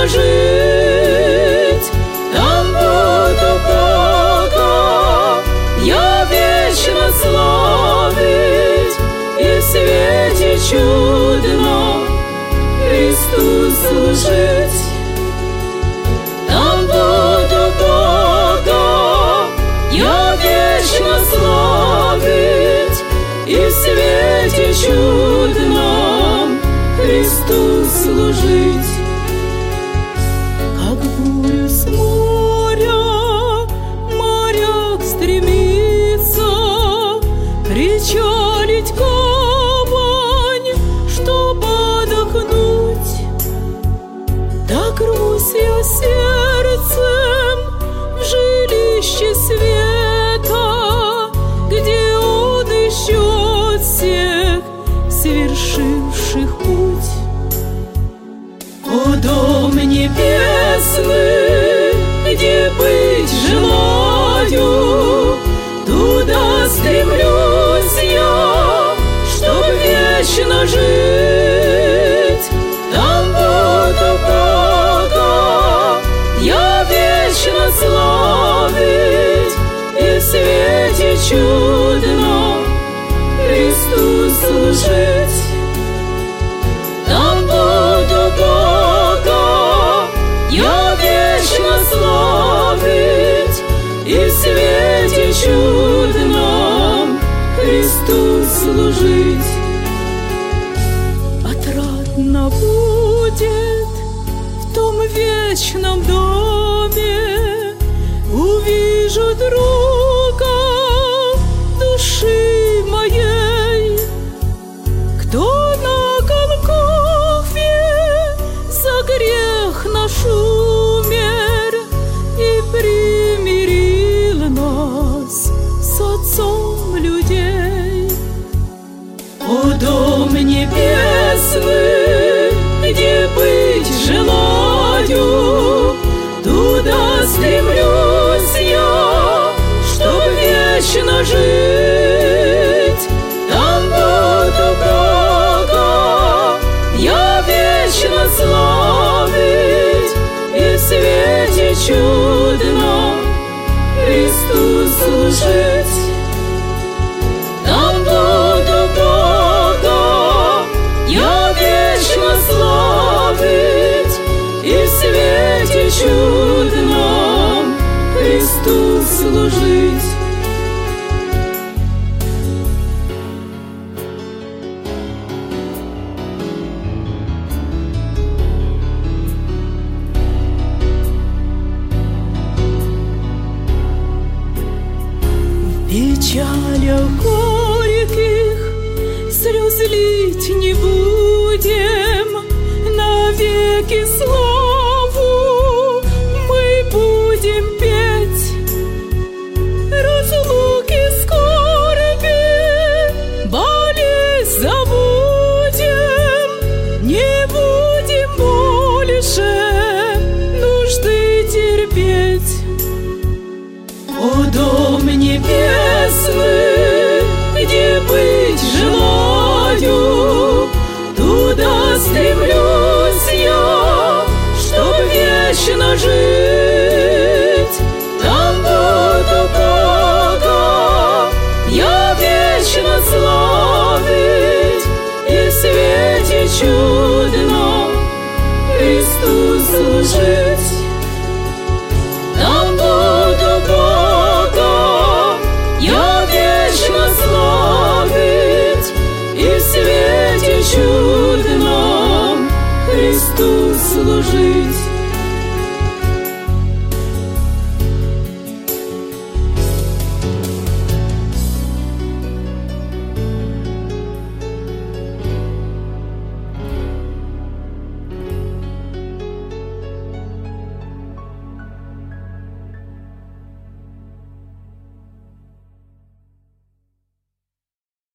вечно жить. Там буду Бога я вечно славить, и в свете чудном Христу служить. Там буду Бога я вечно славить, и в свете чудном Христу служить. Как бурю с моря моряк стремится причалить гавань, чтоб отдохнуть, так рвусь я сердцем в жилище света, где он ищет всех совершивших путь. О, дом небесный, где быть желаю, туда стремлюсь я, чтоб вечно жить. Там буду Бога я вечно славить, и в свете чудном Христу служить. Там буду Бога я вечно славить, и в свете чудном Христу служить. Отрадно будет в том вечном доме, увижу друга души моей, кто на Голгофе за грех наш умер и примирил нас с Отцом людей. О, дом небесный, где быть желаю, туда стремлюсь я, чтоб вечно жить. Там буду Бога я вечно славить, и в свете чудном Христу служить. Там буду Бога я вечно славить, и в свете чудном Христу служить. В печалях горьких слез лить не будем, навеки славу мы будем петь. Разлуки, скорби, болезнь забудем, не будем больше нужды терпеть. О, дом небесный, где быть желаю, туда стремлюсь я, чтоб вечно жить. Там буду Бога я вечно славить, и в свете чудном Христу служить. Там буду Бога я вечно славить, и в свете чудном Христу служить.